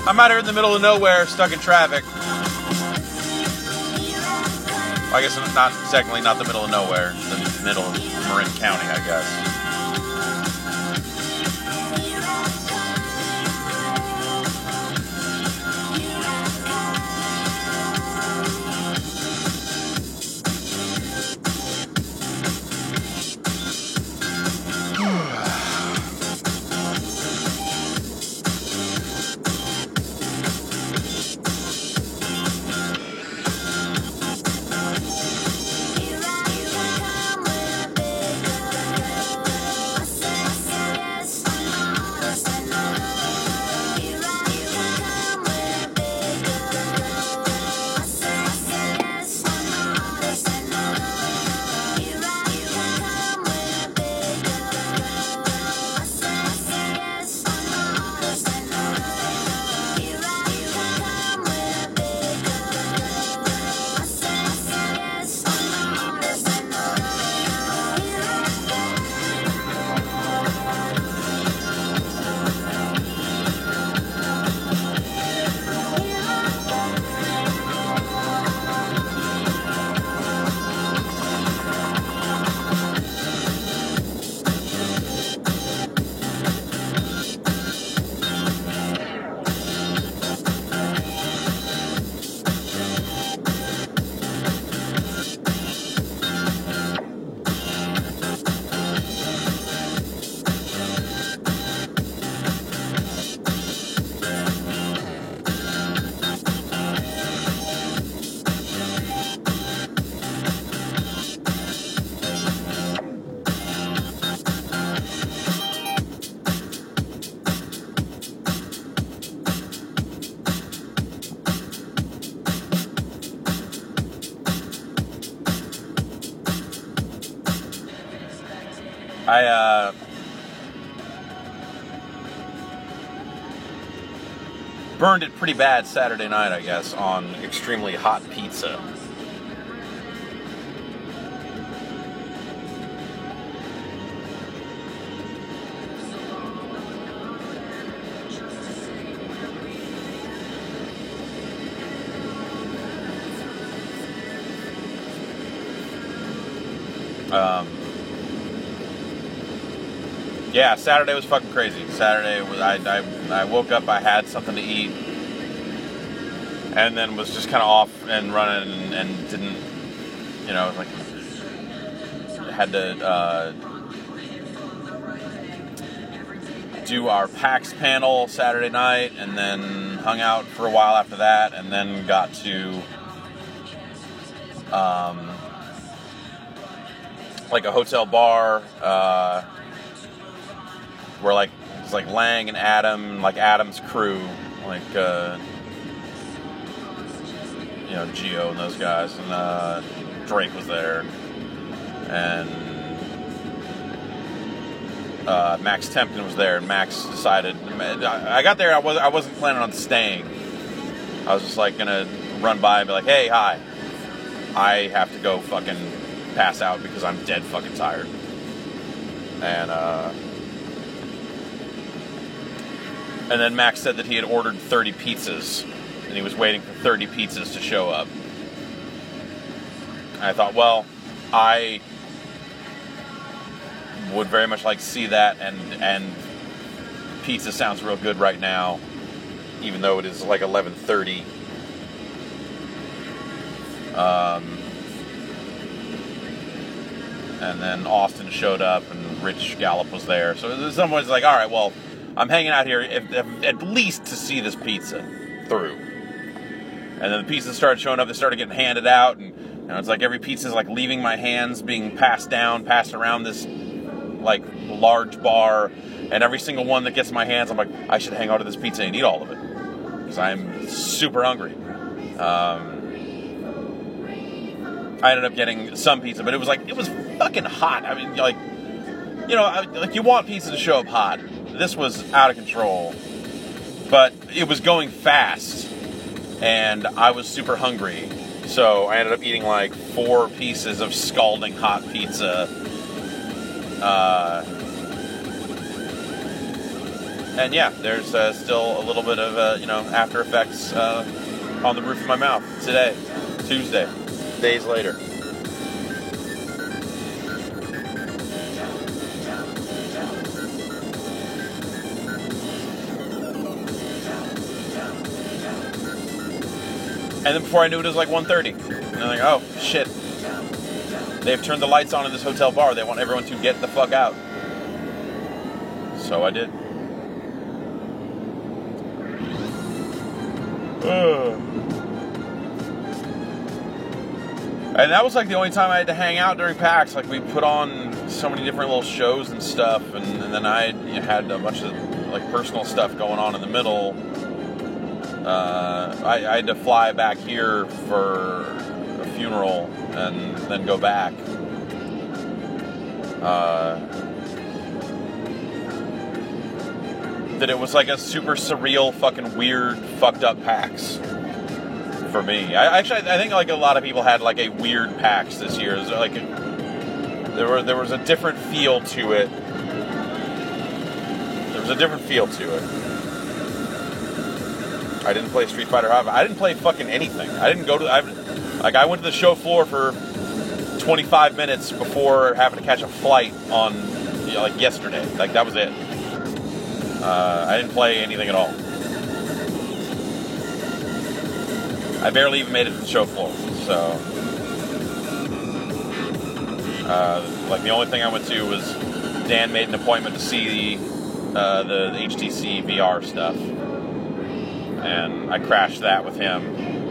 I'm out here in the middle of nowhere, stuck in traffic. Well, I guess technically not the middle of nowhere, the middle of Marin County, I guess. I burned it pretty bad Saturday night, I guess, on extremely hot pizza. Yeah, Saturday was fucking crazy. Saturday was I woke up, I had something to eat, and then was just kind of off and running and didn't, you know, like had to do our PAX panel Saturday night, and then hung out for a while after that, and then got to like a hotel bar. Where like it's like Lang and Adam, like Adam's crew, like you know, Gio and those guys, and Drake was there, and Max Tempton was there, and Max decided. I got there, I wasn't planning on staying. I was just like gonna run by and be like, hey, hi, I have to go fucking pass out because I'm dead fucking tired, and then Max said that he had ordered 30 pizzas, and he was waiting for 30 pizzas to show up. And I thought, well, I would very much like to see that, and pizza sounds real good right now, even though it is like 11:30. And then Austin showed up, and Rich Gallup was there. So someone's like, all right, well, I'm hanging out here at least to see this pizza through. And then the pizzas started showing up. They started getting handed out, and you know, it's like every pizza is like leaving my hands, being passed around this like large bar. And every single one that gets in my hands, I'm like, I should hang on to this pizza and eat all of it because I'm super hungry. I ended up getting some pizza, but it was fucking hot. I mean, like, you know, like you want pizza to show up hot. This was out of control, but it was going fast, and I was super hungry, so I ended up eating like 4 pieces of scalding hot pizza, And yeah, there's still a little bit of after effects on the roof of my mouth today, Tuesday, days later. And then before I knew it was like 1:30. And I'm like, oh, shit. They've turned the lights on in this hotel bar. They want everyone to get the fuck out. So I did. And that was like the only time I had to hang out during PAX. Like we put on so many different little shows and stuff. And then I had a bunch of like personal stuff going on in the middle. I had to fly back here for a funeral and then go back. That it was like a super surreal, fucking weird, fucked up PAX for me. I think like a lot of people had like a weird PAX this year. It was like there was a different feel to it. There was a different feel to it. I didn't play Street Fighter V. I didn't play fucking anything. I didn't go to... I went to the show floor for 25 minutes before having to catch a flight on, like, yesterday. Like, that was it. I didn't play anything at all. I barely even made it to the show floor. So... like, the only thing I went to was Dan made an appointment to see the HTC VR stuff. And I crashed that with him.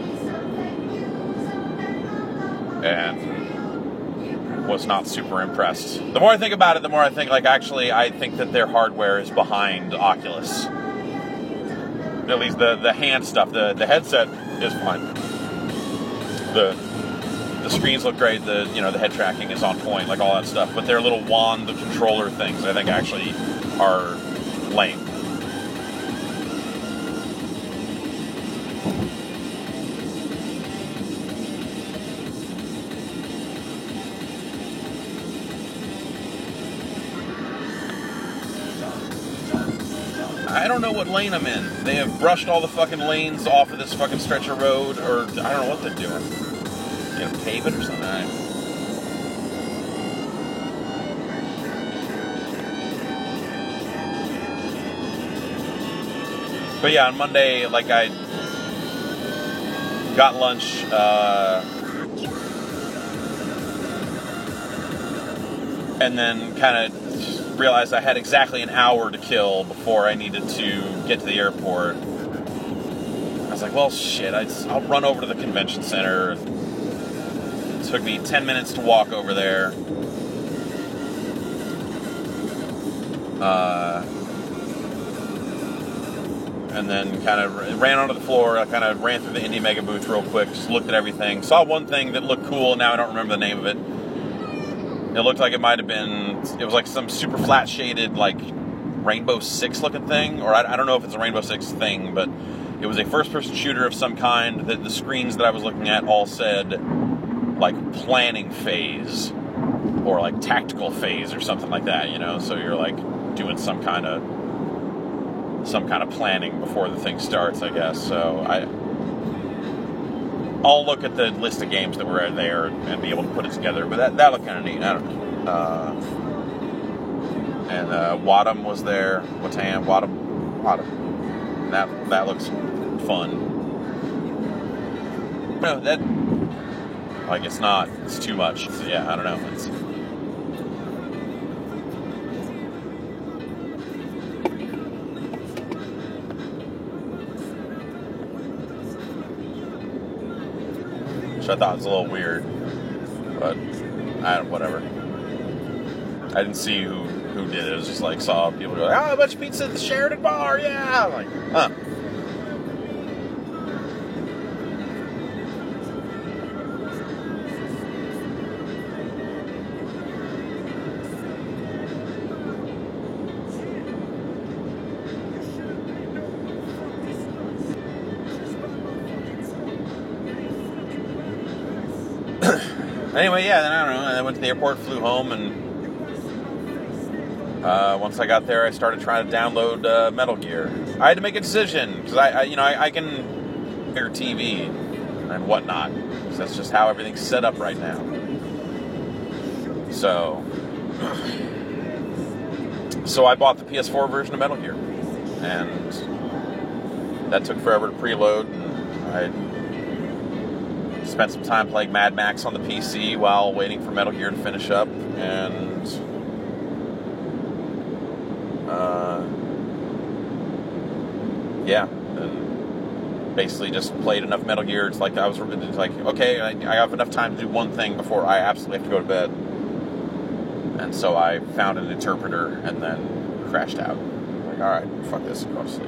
And was not super impressed. The more I think about it, the more I think, like, actually, I think that their hardware is behind Oculus. At least the hand stuff. The headset is fine. The screens look great. The head tracking is on point, like all that stuff. But their little wand, the controller things, I think actually are lame. I don't know what lane I'm in. They have brushed all the fucking lanes off of this fucking stretch of road, or I don't know what they're doing. You gonna pave it or something? But yeah, on Monday, like I got lunch, and then kind of realized I had exactly an hour to kill before I needed to get to the airport. I was like, well, shit, I'll run over to the convention center. It took me 10 minutes to walk over there. And then kind of ran onto the floor. I kind of ran through the Indie Mega booth real quick, just looked at everything. Saw one thing that looked cool, now I don't remember the name of it. It looked like it might have been, it was like some super flat shaded, like Rainbow Six looking thing, or I don't know if it's a Rainbow Six thing, but it was a first person shooter of some kind. That the screens that I was looking at all said like planning phase or like tactical phase or something like that, so you're like doing some kind of planning before the thing starts, I guess. So I'll look at the list of games that were there and be able to put it together. But that looked kind of neat. I don't know. And Wadham was there. Wadham. That looks fun. No, that... Like, it's not. It's too much. So, yeah, I don't know. Which I thought was a little weird, but whatever. I didn't see who did it. It was just like saw people go, a bunch of pizza at the Sheridan Bar, yeah. I'm like, huh. Anyway, yeah, then I don't know. I went to the airport, flew home, and Once I got there, I started trying to download Metal Gear. I had to make a decision because I can hear TV and whatnot. So that's just how everything's set up right now. So I bought the PS4 version of Metal Gear, and that took forever to preload. And I spent some time playing Mad Max on the PC while waiting for Metal Gear to finish up, and and basically just played enough Metal Gear. It's like okay, I have enough time to do one thing before I absolutely have to go to bed. And so I found an interpreter and then crashed out. Like, all right, fuck this, go to sleep.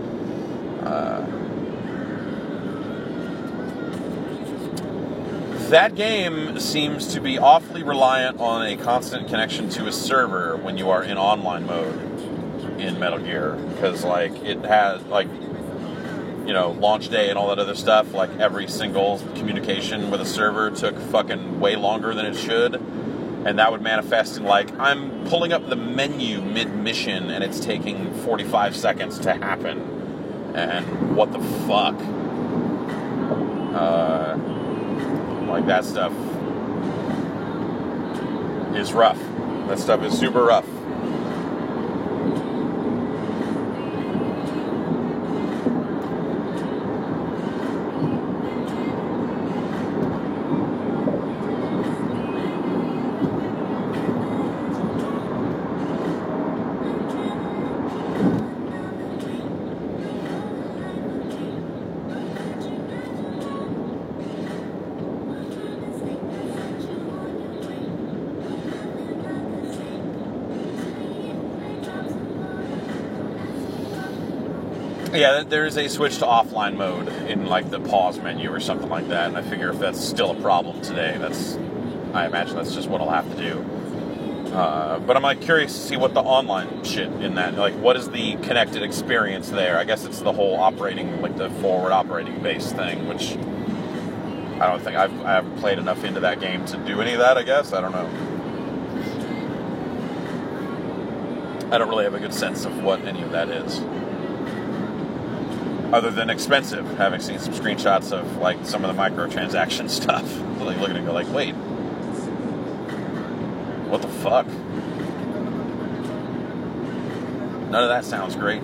That game seems to be awfully reliant on a constant connection to a server when you are in online mode in Metal Gear, because like it has like, you know, launch day and all that other stuff, like every single communication with a server took fucking way longer than it should, and that would manifest in like, I'm pulling up the menu mid-mission and it's taking 45 seconds to happen, and what the fuck? Like that stuff is rough. That stuff is super rough. Yeah, there's a switch to offline mode in like the pause menu or something like that, and I figure if that's still a problem today, I imagine that's just what I'll have to do. But I'm like curious to see what the online shit in that, like what is the connected experience there? I guess it's the whole operating, like the forward operating base thing, which I don't think I haven't played enough into that game to do any of that, I guess. I don't know. I don't really have a good sense of what any of that is. Other than expensive, having seen some screenshots of like some of the microtransaction stuff. So, like looking at it go like, wait, what the fuck? None of that sounds great.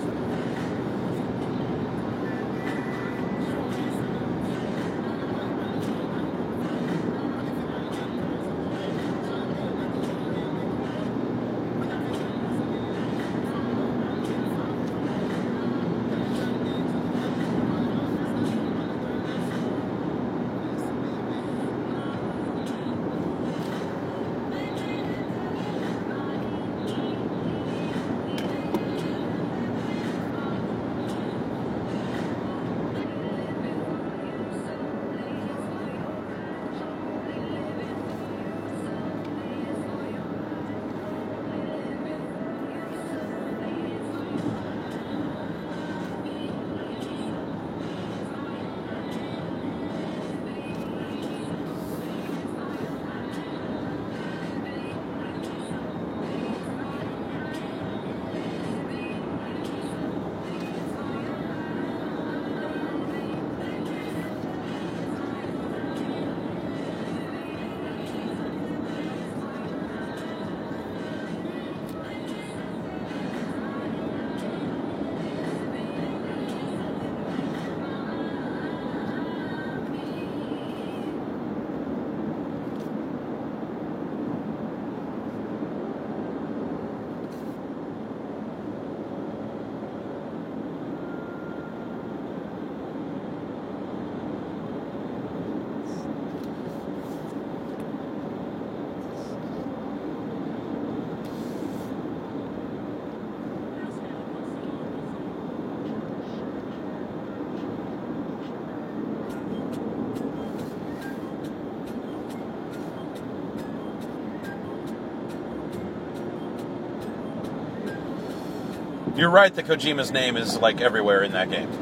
You're right that Kojima's name is like everywhere in that game.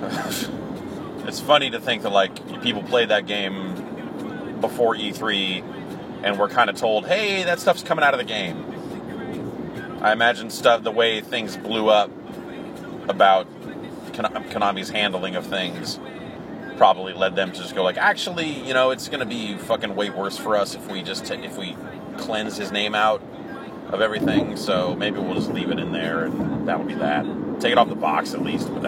It's funny to think that like people played that game before E3 and were kind of told, hey, that stuff's coming out of the game. I imagine the way things blew up about Konami's handling of things probably led them to just go like, actually, it's going to be fucking way worse for us if we just if we cleanse his name out of everything. So maybe we'll just leave it in there, and that would be that. Take it off the box at least. But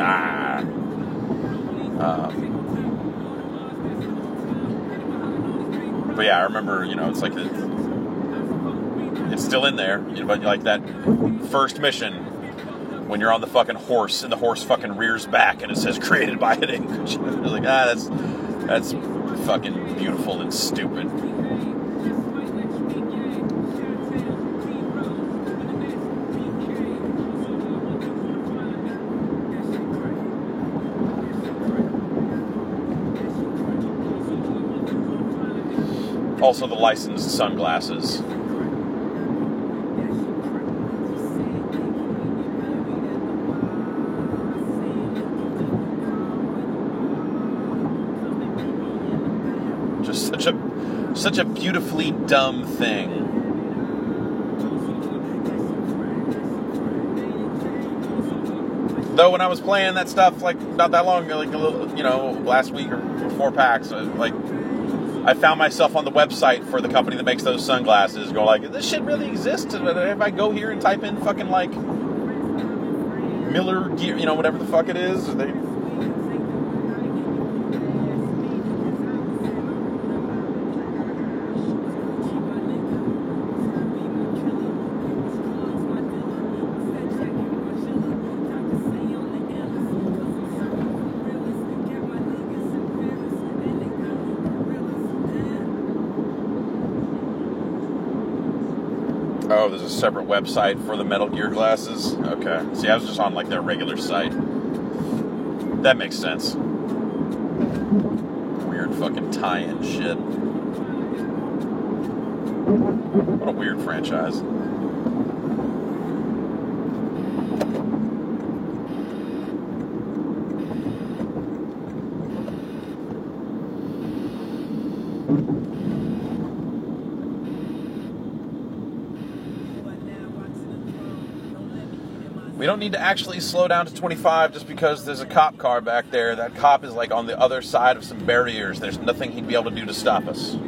but yeah, I remember, it's like it's still in there, but like that first mission when you're on the fucking horse and the horse fucking rears back and it says created by Hideo Kojima. You're like, that's fucking beautiful and stupid. Also the licensed sunglasses. Just such a beautifully dumb thing. Though when I was playing that stuff like not that long ago, like a little, last week or before PAX, like I found myself on the website for the company that makes those sunglasses, going like, this shit really exists. If I go here and type in fucking like Miller Gear, whatever the fuck it is, Oh, there's a separate website for the Metal Gear glasses? Okay. See, I was just on, like, their regular site. That makes sense. Weird fucking tie-in shit. What a weird franchise. We don't need to actually slow down to 25 just because there's a cop car back there. That cop is like on the other side of some barriers. There's nothing he'd be able to do to stop us.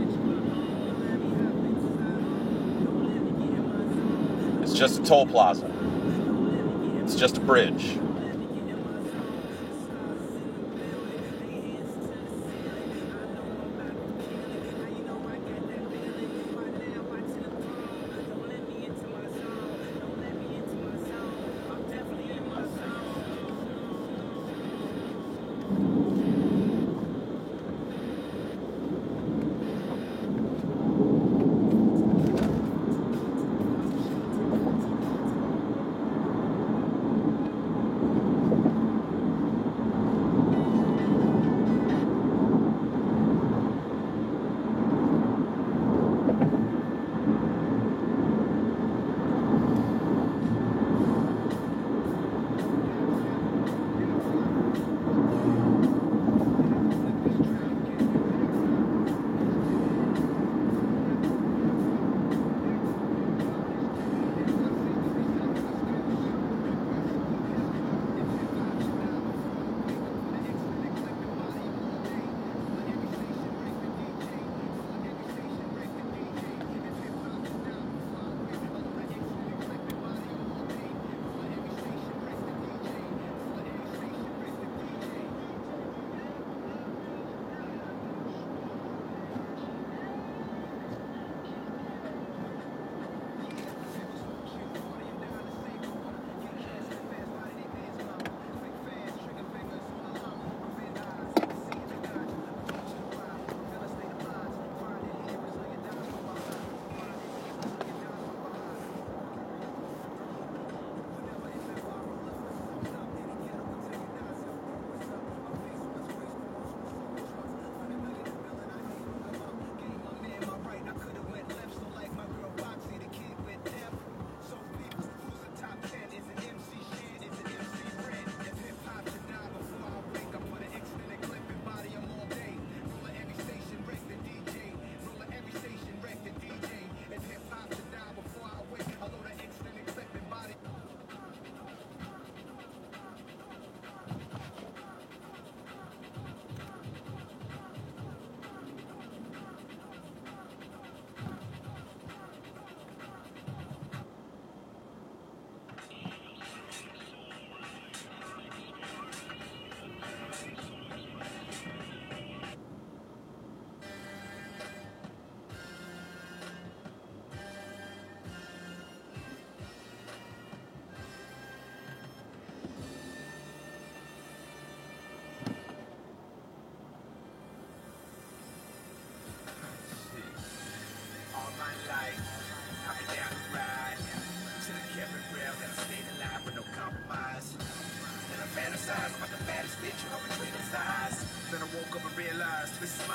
It's just a toll plaza. It's just a bridge.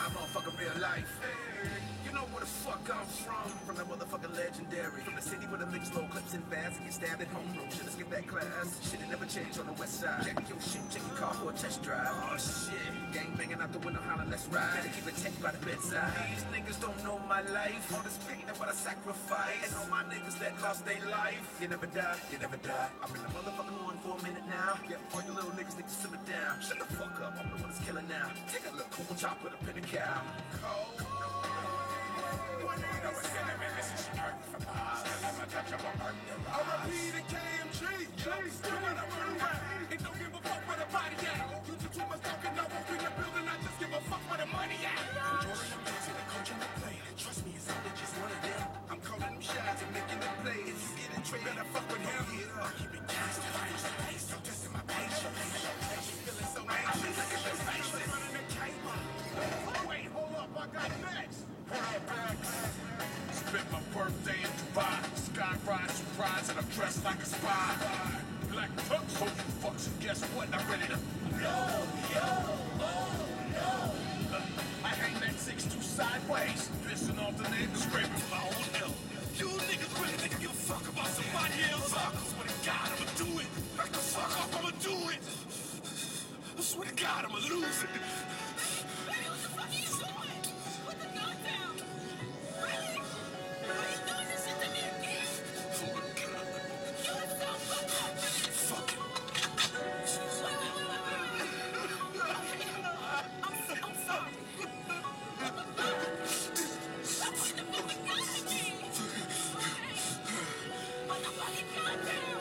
my motherfucking real life. You know where the fuck I'm from the motherfucking legendary. From the city where the niggas low clips and fast and get stabbed at home room. Should've skipped that class. Shit had never changed on the west side. Check your shit, check your car for a test drive. Oh shit, gang banging out the window, hollering, let's ride. Better keep it checked by the bedside. These niggas don't know my life. All this pain and what I sacrifice. And all my niggas that lost their life. You never die, you never die. I've been the motherfucking one for a minute now. Yeah, all you little niggas need to simmer down. Shut the fuck up, I'm the one that's killing now. Take a look, cool chop with a pin and cow. R.I.P. to KMG. Still got a run around. And don't give a fuck where the body at. You do too much talking, I walk in the building. I just give a fuck where the money at. Controlling the plays and the coach and the play. Trust me, it's only just one of them. I'm calling them shots and making the plays. Get a trade, better fuck with him. I keep it gangsta, face. I'm testing my patience. Feeling so anxious. Look at this face. Running the cable. Wait, hold up, I got next. Spent my birthday in Dubai. Sky ride, surprise, and I'm dressed like a spy. Black tux, so you fucks, and guess what? I'm ready to I hang that 6'2" sideways, pissing off the neighbors, scraping my own hill. You niggas really think I give a fuck about somebody else? I swear to God, I'ma do it. Back the fuck up, I'ma do it. I swear to God, I'ma lose it. Hey, what the fuck are you doing? Put the gun down. Really? Why are you doing this shit to me again? You are so fucked up. Fuck it. I'm sorry. Stop putting the fucking gun at me. Put the fucking gun down.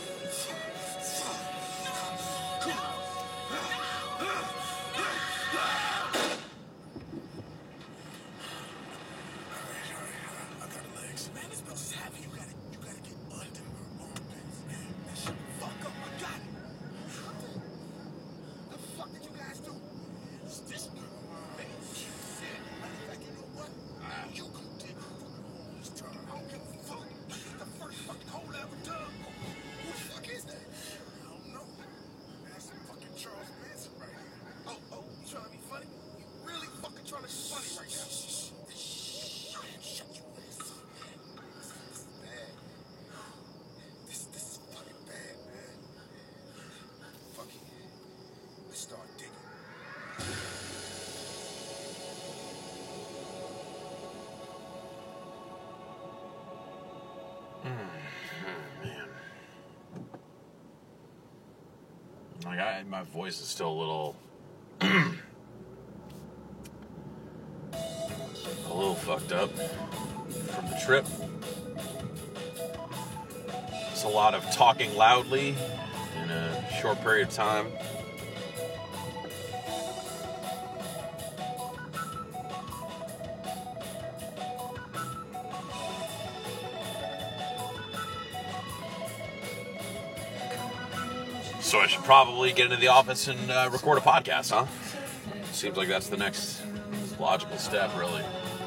I got legs. Man, this bitch is heavy. You gotta get under her armpits, man. That shit fuck up. I got it. The fuck did you guys do? It's this girl. Man, shit. Matter of fact, you know what? You can dig this turn. I don't give a fuck. The first fucking hole I ever dug. Who the fuck is that? I don't know. That's some fucking Charles Manson right here. Oh, you trying to be funny? You really fucking trying to be funny right now? Shut your ass up, man. This is bad. This is fucking bad, man. Fuck it. Let's start digging. Man. Like my voice is still a little fucked up from the trip. It's a lot of talking loudly in a short period of time. So I should probably get into the office and record a podcast, huh? Seems like that's the next logical step, really.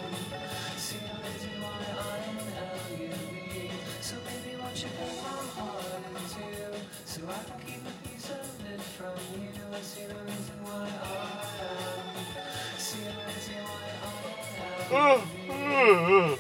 Oh, man.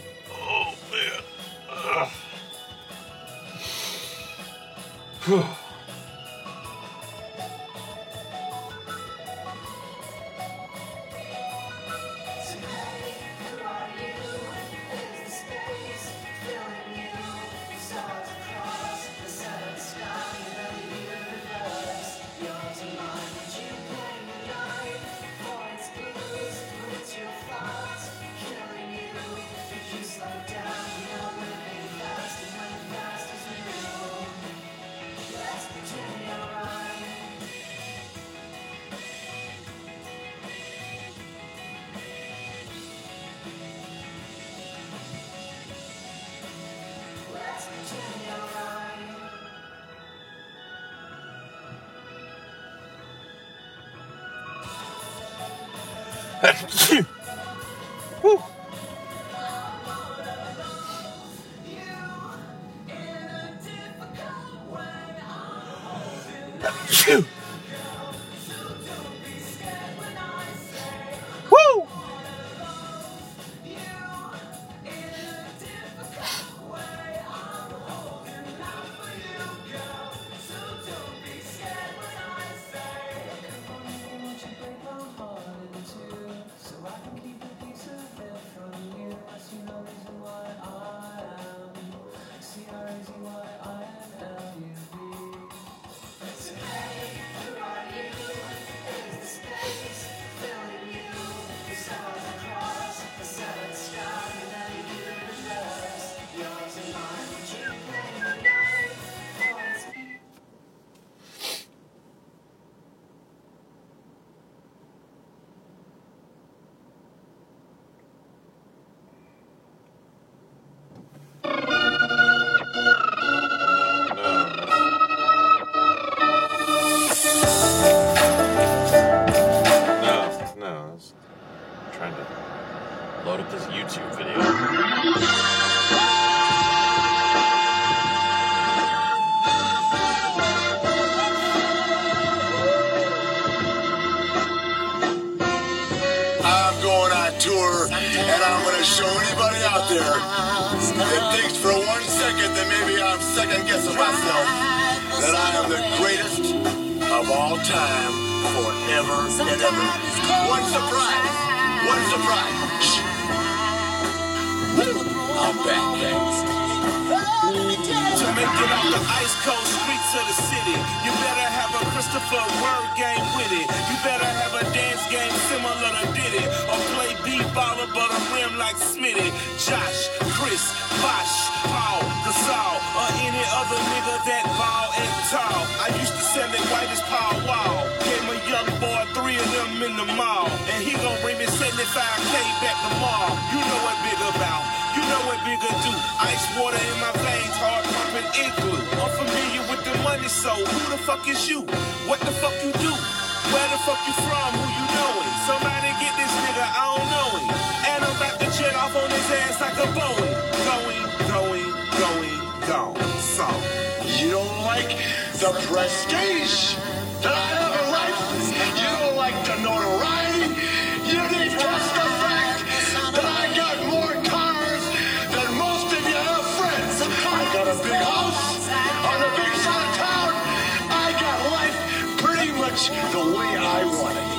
Woo. Woo. Load up this YouTube video. I'm going on tour, and I'm going to show anybody out there that thinks for 1 second that maybe I'm second guessing myself that I am the greatest of all time forever and ever. One surprise. One surprise. I'm back, thanks. To make it off the ice cold streets of the city, you better have a Christopher word game with it. You better have a dance game similar to Diddy, or play b-baller but a rim like Smitty. Josh, Chris, Bosh, Paul, Gasol, or any other nigga that ball and tall. I used to sell it white as Paul Wall. Gave a young boy 3 of them in the mall, and he gon' bring me 75K back tomorrow. You know what big about. You know what bigger do. Ice water in my veins, hard pumping igloo. I'm familiar with the money, so who the fuck is you? What the fuck you do? Where the fuck you from? Who you knowin'? Somebody get this nigga, I don't know him. And I'm about to jet off on his ass like a Boeing. Gone. So You don't like the prestige that I have in life? You don't like the notoriety? You didn't guess the fact that I got more cars than most of you have friends. I got a big house on the big side of town. I got life pretty much the way I want it.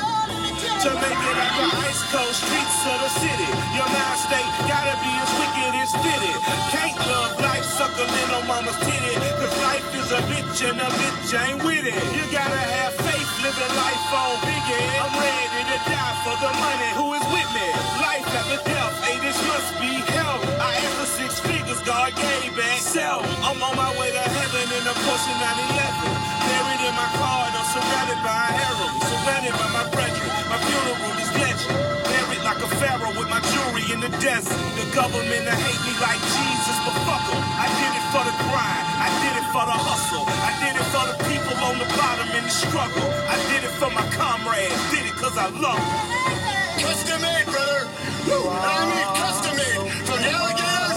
to make it out the ice cold streets of the city, your mind state gotta be as wicked as fitted. Can't love life sucking in on mama's titty, cause life is a bitch and a bitch ain't with it. You gotta have faith living life on biggie. I'm ready to die for the money, who is with me? Life after death, hey, this must be hell. I asked for 6 figures, God gave back 7. I'm on my way to heaven in a Porsche 911. Buried in my car and I'm surrounded by a harem. Surrounded by my brethren, my funeral is legend. Buried like a pharaoh with my jewelry in the desert. The government that hate me like Jesus, but fuck 'em. I did it for the grind, I did it for the hustle. I did it for the people on the bottom in the struggle. I did it for my comrades, did it cause I love them. Custom made, brother. Woo. I mean custom made. From the alligators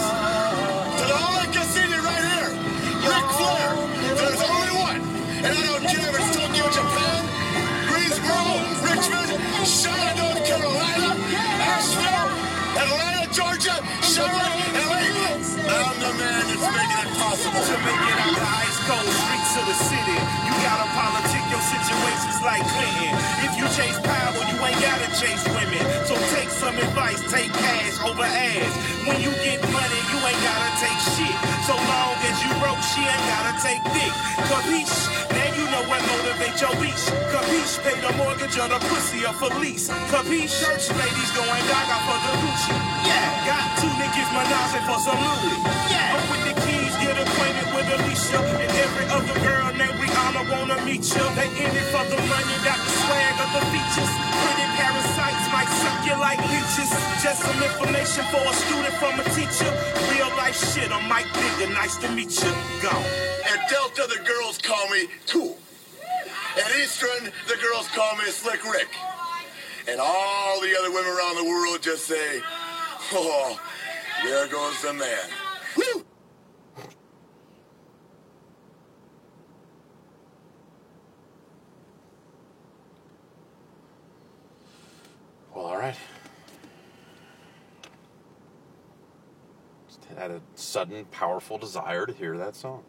to the only Cassini right here. Ric Flair. There's only one. And I don't care if it's Tokyo, Japan, Greensboro, Richmond, Charlotte, North Carolina, Asheville, Atlanta, Georgia, Charlotte, LA. I'm the man that's making it possible. To make it out the ice cold streets of the city, you gotta politic your situations like Clinton. If you chase power, you ain't gotta chase women. So take some advice, take cash over ass. When you get money, you ain't gotta take shit. So long as you broke, she ain't gotta take dick. Capiche? Now you know what motivates your beach. Capiche? Pay the mortgage or the pussy or for lease. Capiche? Church ladies going gaga for the Gucci. Yeah, got 2 niggas menaging for some Louis. Yeah, I'm with the keys, get acquainted with Alicia. And every other girl named Rihanna wanna meet you. They in it for the money, got the swag of the features. Pretty parasites might suck you like leeches. Just some information for a student from a teacher. Real life shit, I'm Mike Digger, nice to meet you. Gone. At Delta, the girls call me Cool. At Eastern, the girls call me Slick Rick. And all the other women around the world just say, oh, there goes the man. Woo! Well, all right. Just had a sudden, powerful desire to hear that song.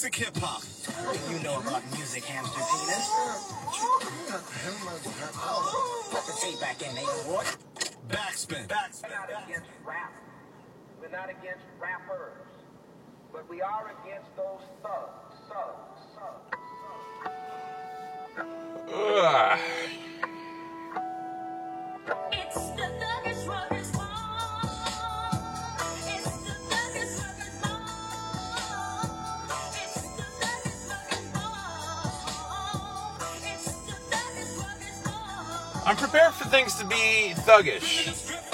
classic hip-hop. What do you know about music, hamster penis? Put the tape back in, what? Backspin. We're not against rap. We're not against rappers. But we are against those thugs. Ugh. It's the thuggish rugged song. It's the thuggish rugged song. It's the thuggish rugged song. It's the thuggish rugged song. I'm prepared for things to be thuggish.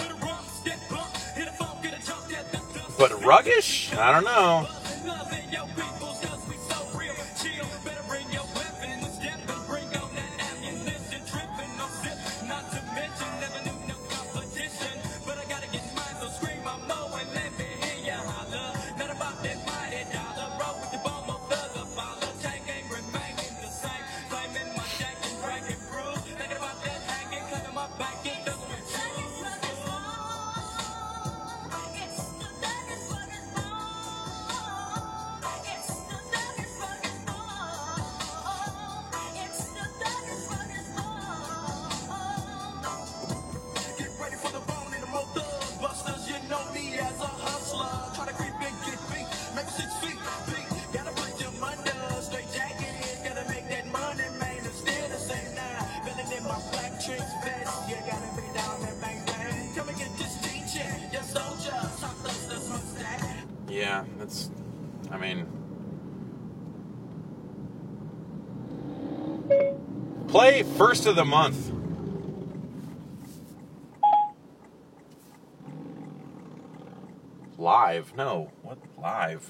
But ruggish? I don't know. Yeah, that's, I mean, play first of the month. Live? No. What? Live?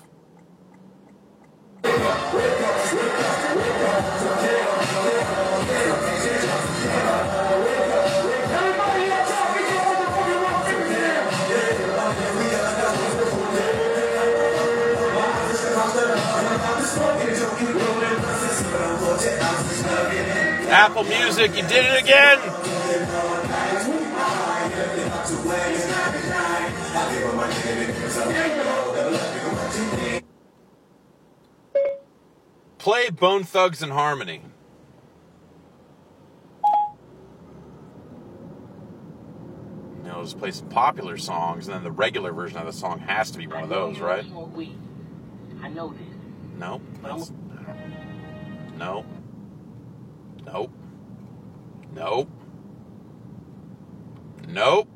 Apple Music, you did it again! Play Bone Thugs and Harmony. You know, just play some popular songs, and then the regular version of the song has to be one of those, right? I know this. No. No. Nope. Nope. Nope.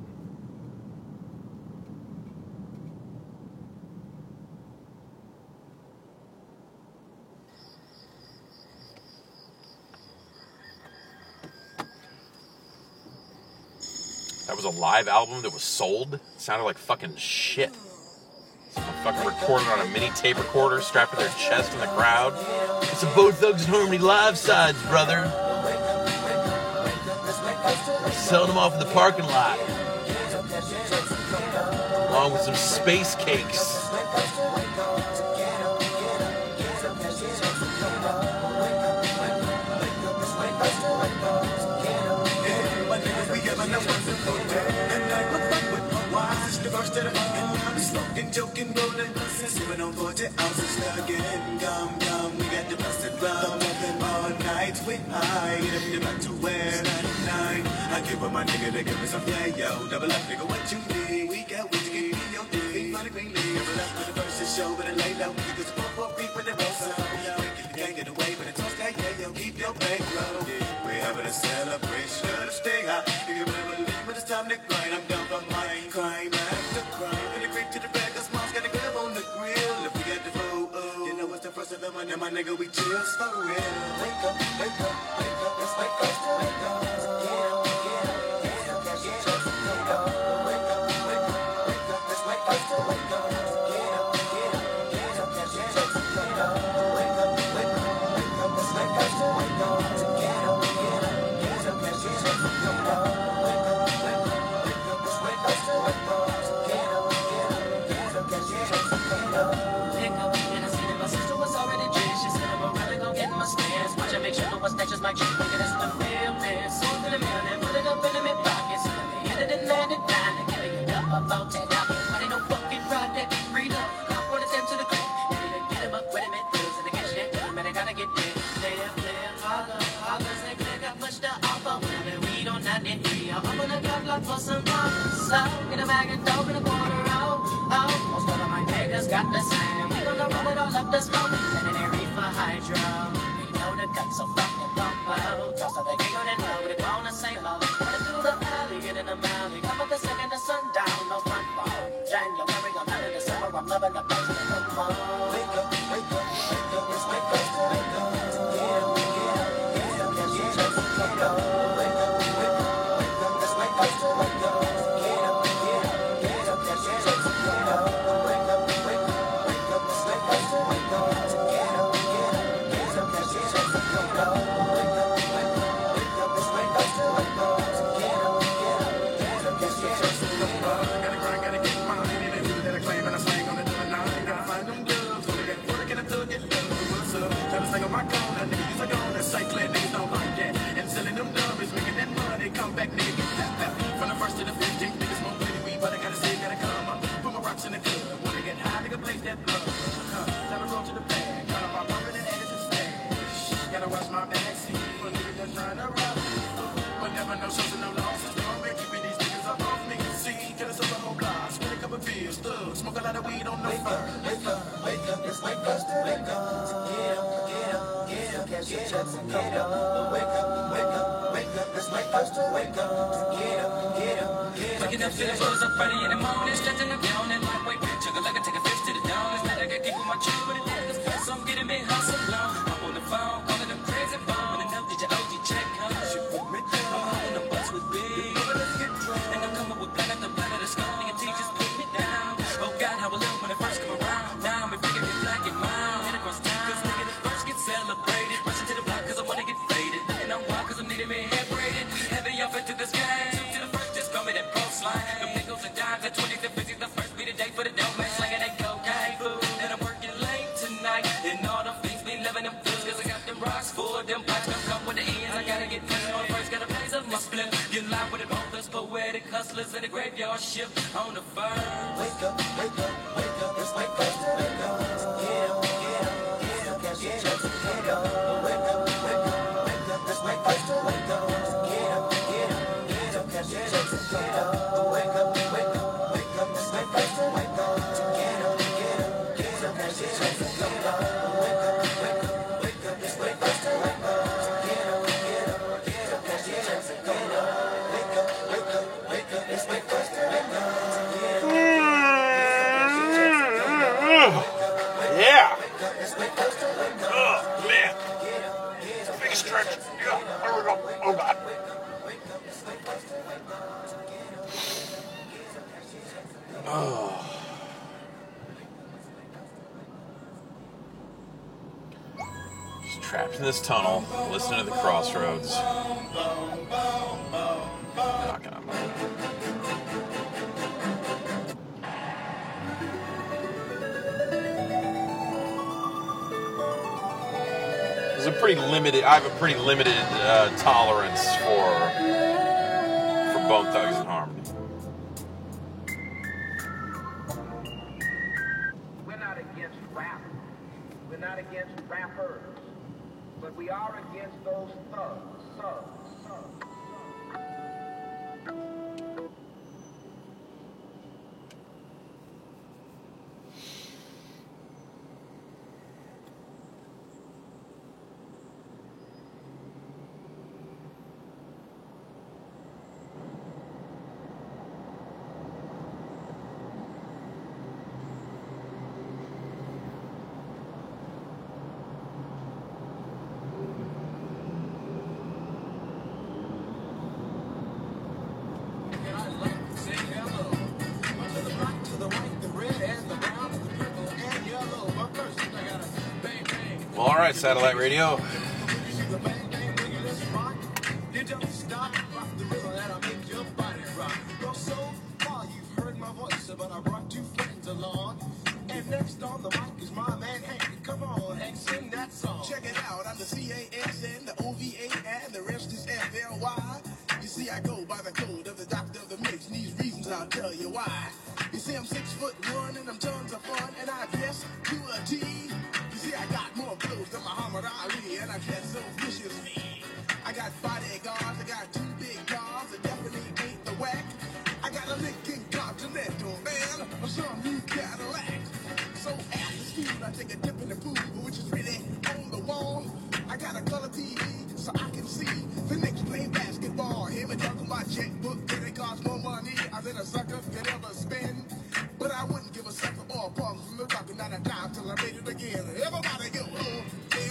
That was a live album that was sold. It sounded like fucking shit. Someone fucking recorded on a mini tape recorder strapped to their chest in the crowd. It's a Bone Thugs and Harmony live sides, brother. Selling them off in the parking lot. Along with some space cakes. Joking, rolling, sipping on 40 ounces, again, gum, we got the busted rum, all night, we high, get up, back to where, 99, I give up my nigga, they give me some play, yo, double up, nigga, what you need, we got what you can eat, yo, day, money, green leaf, double up with the verses, show, but it lay low, because the pop beat when they roll so, yo, you can't get away, but it's all sky, yeah, yo, keep your bankroll, we're having a celebration, stay high, you can never leave, but it's time to grind, I'm down for mine, crime after crime, and the creep to the back, my nigga, we chill for real. Wake up, wake up, wake up, let's wake up, wake up. Get up, get up, get up, catch it, wake up, wake up, wake up, wake up, let's wake up, wake up. Get up, get up, get up, catch it, wake up, wake up, wake up, wake up, let's wake up, wake up. Get up, get up, get up, catch it, wake up, wake up, wake up, wake up, let's wake up, wake up. Get up, get up, get up, catch it, wake up. That's just my chick, nigga, that's the realness. Sold to the mill and put it up in my pockets. Ended in 99, giving it up about $10. But ain't no fucking ride that read up. Cop for the 10 to the clip. Ready to get him up, wait a minute. slow. Get a bag of dope in a quarter roll. Oh, most of my niggas got the same. We gonna roll it all up the smoke. And then they reefer hydro. You know the cut, so fucking bump out. Toss up the gig on and roll with it on the same low. Running through the alley, get in the alley. Come up the second the sun down, no front fall. January, I'm out in December, I'm loving the place in the football. Wake up, wake up, wake up, it's wake up, wake up. Get up, get up, get up, get up, get up. Wake up, wake up, wake up, it's wake up, wake up. Get up, get up, get up, get up, get up. Wake up, wake up, wake up, it's wake up, wake up. Get up, get up, get up, get up, get up. Wake up, wake up, wake up, it's wake up, wake up. Get up, get up, get up, get up, get up. Gotta grind, gotta get mine. Any nigga that I claim and I slang on the double nine. Gotta find them dubs. Only get work and until I get done. What's up? Try to sing on my corner. Nigga, use a gun. That cycling niggas don't like that. And selling them dubs, making that money. Come back, nigga, get that back. From the first to the 15th, niggas smoke plenty weed, but I gotta say, gotta come up. Put my rocks in the club. Wanna get high, nigga, blaze that blood. Time to roll to the bag. Got my pumping and edit the stash. Gotta watch my backseat. For niggas that's trying to rob me. But never no shows and no losses. Don't make keeping these niggas up off me. See, get us up a whole block. Spin a couple beers, thug. Smoke a lot of weed on no fur. Wake up, wake up, it's wake up, wake up. Get up, get up, get up, cash your checks and get up. Wake up, wake up, wake up, it's wake up, wake up. Get up, get up, get up. Waking up to the buzz up Friday in the morning, stretching the down and lightweight bitch. Chugga like I take a fish to the dawn. It's not like I keep with my chick, but it's fast, so I'm getting me hustle long. I'm on the phone, calling them crazy phone. And I know that your OG check comes. I'm on the bus with big. And I'm coming with planet the planet of skull. And your teachers put me down. Oh God, how I love when it first come around. Now I'm figure it black and mild. And across town, cause nigga the first get celebrated. Rushing to the block cause I wanna get faded. And I'm wild cause I'm needing me hair braided. Heavy off into the sky. To the first, just call me that post line. Them nickels and dimes, the 20s, the 50s, the first be the day for the dope man. Slanging that cocaine food. And I'm working late tonight. And all them things be loving them fools. Cause I got them rocks full. Them pipes don't come with the ends. I gotta get touched on first. Gotta blaze up my split. Get live with it, both us poetic hustlers in the graveyard shift on the first. Wake up, wake up, wake up, it's wake up, wake up. Get up, get up, get up, cash your checks and get up. Wake up, wake up, wake up, it's wake up, wake up. Get up, get up, get up, cash your checks and get up. Wake up, wake up, wake up, it's wake up, wake up. Get up, get up, get up, cash your checks and get up. Wake up, wake up, wake up, it's wake up, wake up. Get up, get up, get up, cash your checks and get up. Wake up, wake up, wake up, it's wake up, wake up. Yeah. Oh, man. Big stretch. Yeah. There we go. Oh, God. Oh. Just trapped in this tunnel, listening to the Crossroads. Not gonna move. I have a pretty limited tolerance for Bone Thugs and Harmony. We're not against rap. We're not against rappers. But we are against those thugs. Well, all right, satellite radio. And next on the mic is my man Hank. Come on, Hank, sing that song. Check it out, I'm the CASN, the OVA, and the rest is FLY. You see, I go by the code of the doctor of the mix, and these reasons I'll tell you why. You see, I'm 6'1" and I'm tons of fun, and I dress to a T. You see, I got more clothes than Muhammad Ali, and I dress so viciously. I got bodyguards, I got 2 big cars, I definitely ain't the whack. I got a lick take a dip in the pool, which is really on the wall. I got a color TV so I can see the Knicks play basketball. Him and talking about checkbook, did it cost more money? I said a sucker could ever spend. But I wouldn't give a sucker or a punk from the talking down a dime till I made it again. Everybody go, oh,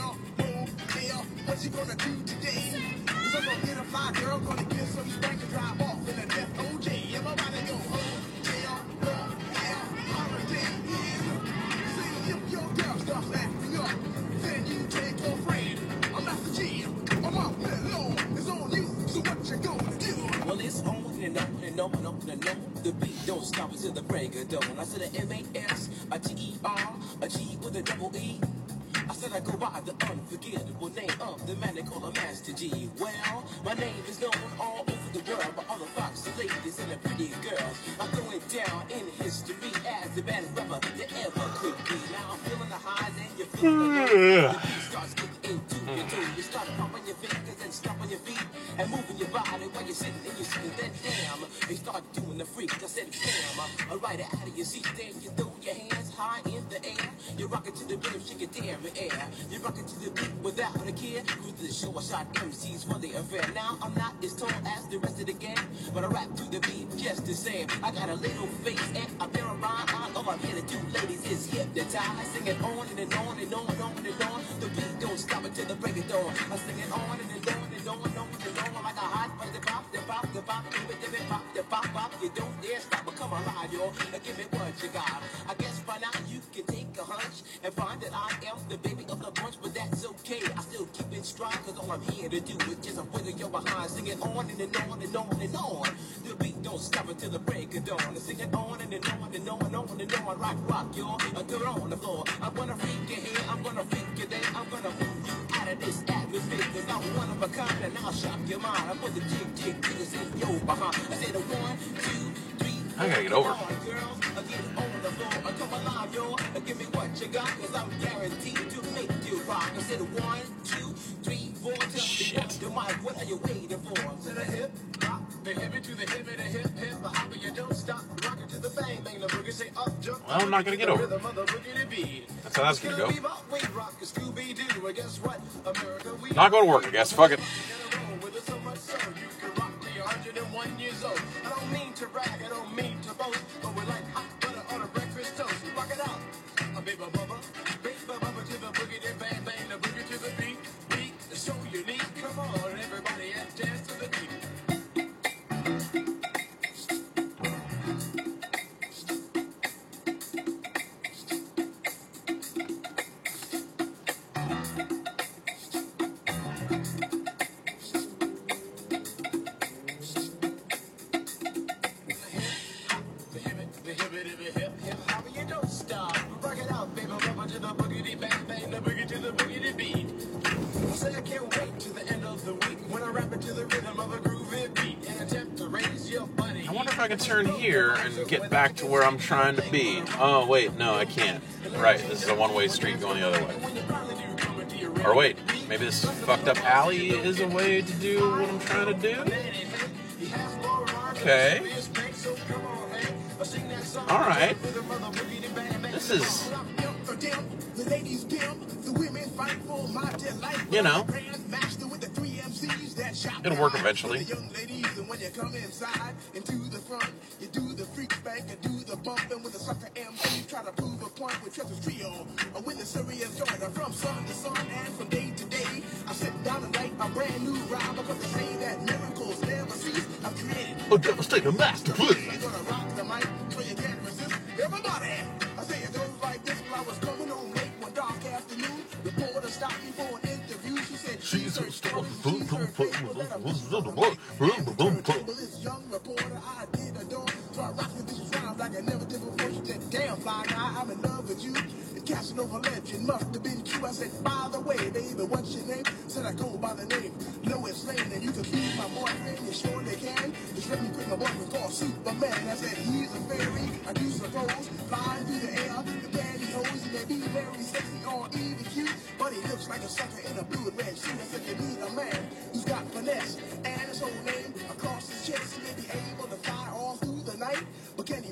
Dale, what you gonna do today? So I'm gonna get a fly girl, gonna get some spank and drive off in a death OJ. Everybody go, oh, Dale, holiday, yeah. See, if your girl starts acting up, then you take your friend. I'm not the jam, I'm out there alone. It's on you, so what you gonna do? Well, it's on and on and on and on and on. The beat don't stop until the break of dawn. I said a M-A-S, a T-E-R, a G with a double E. I said I go by the unforgettable name of the man they call a Master G. Well, my name is known all over the world by all the foxy ladies and the pretty girls. I'm going down in history as the baddest rapper that ever could be. Now I'm feeling the highs and you're feeling the lows. The beat starts getting into your toe. You start pumping your fingers and stomping your feet and moving your body while you're sitting and you're sitting. Then damn, they start doing the freak. I said damn, I ride it out of your seat. Then you throw your hands high in the air. You're rocking to the rhythm, shake it damn air. You're rocking to the beat without a care. Cruise to the show, I shot MCs for the affair. Now I'm not as tall as the rest of the gang, but I rap to the beat just the same. I got a little face and a pair of rhyme. All I'm here to do, ladies, is hypnotize. I sing it on and on and on and on and on. The beat don't stop until the break of dawn. I sing it on and on and on and on and on like a hot butter. The pop, give it pop, the pop. You don't dare stop, but come alive, yo. Give me what you got. I guess by now you can take a hunch and find that I am the baby of the bunch, but that's okay. I still keep it strong, cause all I'm here to do is just a wiggle your behind. Sing it on and on and on and on. The beat don't stop until the break of dawn. Sing it on and on and on and on and on. Rock, yo. Throw it on the floor. I'm gonna freak you here, I'm gonna freak you there. I'm gonna move you out of this atmosphere, cause I'm one of a kind and I'll shock your mind. I put the jig in your behind. I said 1, 2, 3. I gotta get over. Girls, get on the floor. Come alive, yo. Give me what you got, cause I'm guaranteed to make you rock. I said 1, 2, 3, 4. Shit. The mic, what are you waiting for? To the hip, hop, the hip to the hip, and the hip, the hop, you don't stop. Rockin' to the bang, bang, the boogie, say up, jump. Well, I'm not gonna get over. That's how that's gonna go. Guess what? America, we Not going to work, I guess. Fuck it. so much so you can rock me 101 years old. I don't mean to brag, I don't mean to boast, but we're like hot butter on a breakfast toast. Rock it out, a baby bubba to the boogie, then bang bang, the boogie to the beat. Beat is so unique. Come on, everybody, and dance to the beat. I can turn here and get back to where I'm trying to be. Oh, wait, no, I can't. Right, this is a one-way street going the other way. Or wait, maybe this fucked up alley is a way to do what I'm trying to do? Okay. Alright. This is... You know. It'll work eventually. When you come inside into the front, you do the freak spank and do the bumping with a sucker MC. Try to prove a point with Trevor's trio. With the serious joint from sun to sun and from day to day. I sit down and write a brand new rhyme because they say that miracles never cease. I've created a devastating masterpiece. I'm gonna rock the mic so you can't resist. Everybody, I say it goes like this. While I was coming home late one dark afternoon, the reporter stopped me for an interview. She said she's heard stories, she's heard people that I'm this young reporter I did adore. So I rocked with these rhymes like I never did before. She said, damn fly guy, I'm in love with you. The Casanova legend must have been true. I said, by the way, baby, what's your name? Said I go by the name Lois Lane, and you can be my boyfriend. You surely can. Just let me quit my boyfriend called Superman. I said, he's a fairy, I do suppose, flying through the air. The pantyhose, he may be very sexy or even cute, but he looks like a sucker in a blue and red suit. I said, you need a man who's got finesse and his whole name across his chest. He may be able to fly all through the night, but can he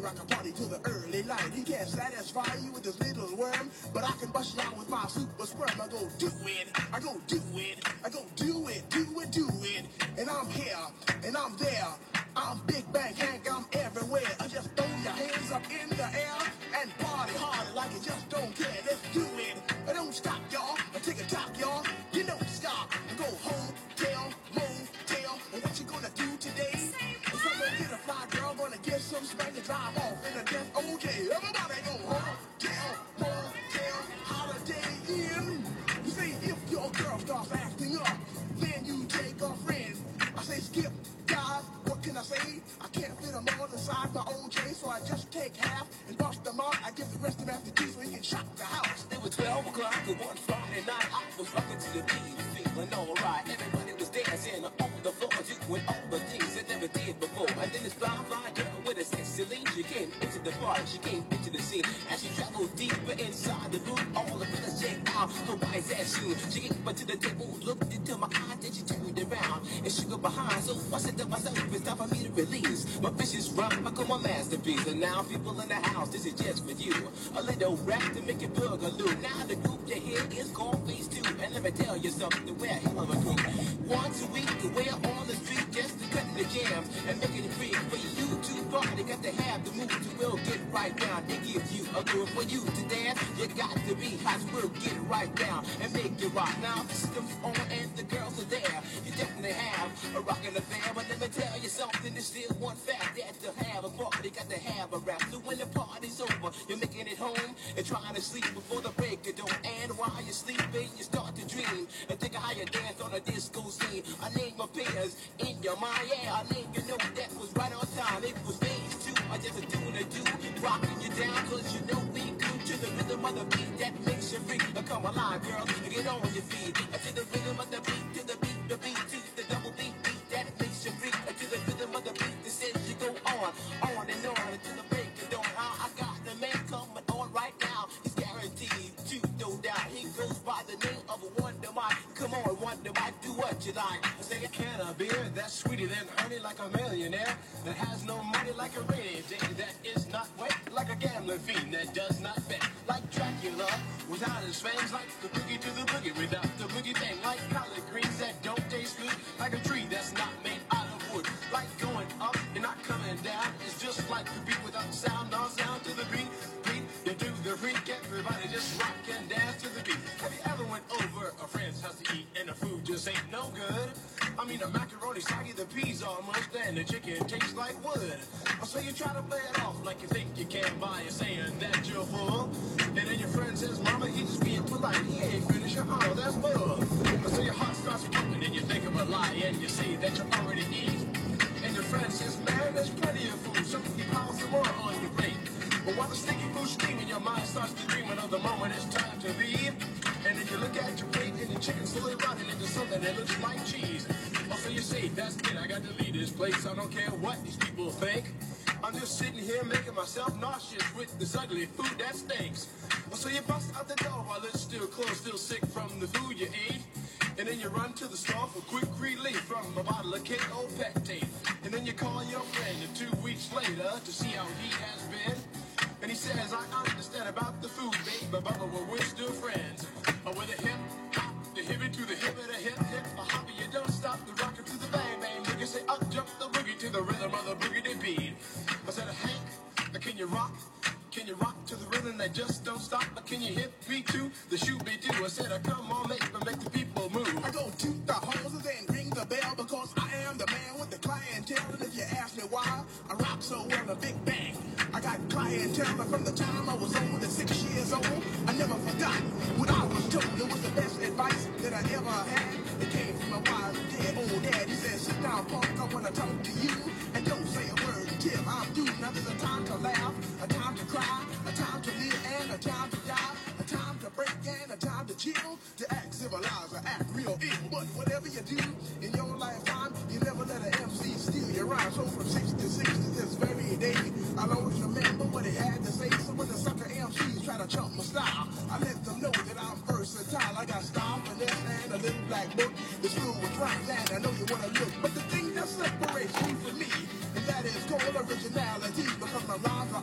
can rock a party to the early light. He can't satisfy you with his little worm, but I can bust you out with my super sperm. I go do it, I go do it, I go do it, do it, do it. And I'm here, and I'm there. I'm Big Bang Hank, I'm everywhere. I just throw your hands up in the air and party hard like you just don't care. Let's do it. I don't stop, y'all. I take a top, y'all. You don't stop. I go home, tell, motel. And what you gonna do today? If I'm gonna get a fly girl, gonna get some spank and drive off in a death. Okay, everybody go home, tell, motel, holiday in. You say if your girl starts acting up, then you take a friend. I say skip, God, what can I say? I can't fit them all inside my own chain, so I just take half and bust them out. I give the rest of them after tea so he can shock the house. It was 12 o'clock and one Friday night. I was rocking to the beat, feeling alright. Everybody was dancing on the floor, doing all the things they never did before. And then this fly girl with a sexy lean, she came into the party, she came into the scene. And she traveled deeper inside the room. All the fellas checked out her wise ass shoe. She came up to the table, looked into my eyes, then she turned around and shook her behind. So I said to myself, it's time for me to release my vicious rhyme. I call my masterpiece. And now people in the house, this is just for you. A little rap to make it boogaloo. Now the group you hear is called Phase 2. And let me tell you something, we're a hell of a group. Once a week, we're on the street just to cut the jams and making it free for you to party. Got to have the moves, we'll get right down. They give you a groove for you to dance. You got to be hot, we'll get right down and make it rock. Now the system's on and the girls are there. You definitely have a rockin' affair, but let me tell you something. There's still one fact that to have a party, got to have a rap. So when the party's over, you're making it home and trying to sleep before the break of dawn. And while you're sleeping, you start to dream and think of how you dance on a disco scene. I name my peers in your mind, yeah. I name your note that was right on time. It was Phase 2. I just a doing a do, rocking you down, cause you know we good to the rhythm of the beat that makes you free. Now come alive, girl, and get on your feet. To the rhythm of the beat, to the beat, to the double beat that makes you free. To the rhythm of the beat that says you go on and on until the break of dawn. I got the man coming on right now. He's guaranteed to no doubt. He goes by the name of Wonder Mike. Come on, Wonder Mike, do what you like. Say a can of beer that's sweeter than honey, like a millionaire that has no money, like a rainy day that is not wet, like a gambling fiend that does not bet, like Dracula without his fangs, like the boogie to the boogie without the boogie bang, like collard greens that don't taste good, like a tree that's not made out of wood, like going up and not coming down. It's just like the beat without sound, no sound to the beat. You do the freak, everybody just rock and dance to the beat. Have you ever went over a friend's house to eat and the food just ain't no good? I mean, the macaroni soggy, the peas are mushed, and the chicken tastes like wood. So you try to play it off like you think you can by saying that you're full. And then your friend says, Mama, he just being polite, he ain't finished your oh, that's bull. So your heart starts pumping and you think of a lie and you say that you already eat. And your friend says, man, there's plenty of food, so you pile some more on your plate. But while the sticky food's steaming, your mind starts to dreaming of the moment it's time to leave. And then you look at your plate and the chicken slowly rotting into something that looks like cheese. So you say, that's it, I got to leave this place. I don't care what these people think. I'm just sitting here making myself nauseous with this ugly food that stinks. So you bust out the door while it's still closed, still sick from the food you ate. And then you run to the store for quick relief from a bottle of KO Pectate. And then you call your friend 2 weeks later to see how he has been. And he says, I understand about the food, babe, but we're still friends. With a hip, hop, the hippie to the hip, and a hip, hip, a hopper, you don't stop the rocker to the bang, bang. You can say, up jump the boogie to the rhythm of the boogie beat. I said, Hank, can you rock? Can you rock to the rhythm that just don't stop? But can you hit me to the shoot me do? I said, come on, make the people move. I go toot the hoses and ring the bell because I am the man with the clientele. And if you ask me why I rock so well, a Big Bang. I got clientele from the time I was only 6 years old. I never forgot what I was told. It was the best advice that I ever had. It came from my wise dead old dad. He said, sit down, punk, I want to talk to you. And don't say a word till I'm through. Now there's a time to laugh, a time to cry, a time to live and a time to die, a time to break and a time to chill, to act civilized or act real ill. But whatever you do in your lifetime, you never let an MC steal your rhyme. So from 66 to this very day, I'll always remember what he had to say. So when the sucker MCs try to chump my style, I let them know that I'm versatile. I got style, finesse, and a little black book. It's filled with rhymes, and I know you want to look. But the thing that separates you from me, and that is called originality, because my rhymes are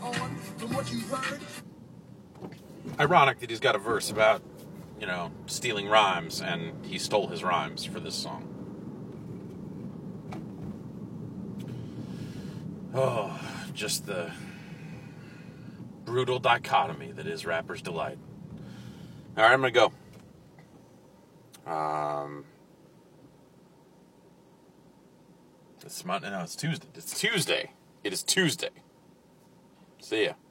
what you heard. Ironic that he's got a verse about, stealing rhymes, and he stole his rhymes for this song. Oh, just the brutal dichotomy that is Rapper's Delight. All right, I'm going to go. It's Monday. No, it's Tuesday. It's Tuesday. It is Tuesday. See ya.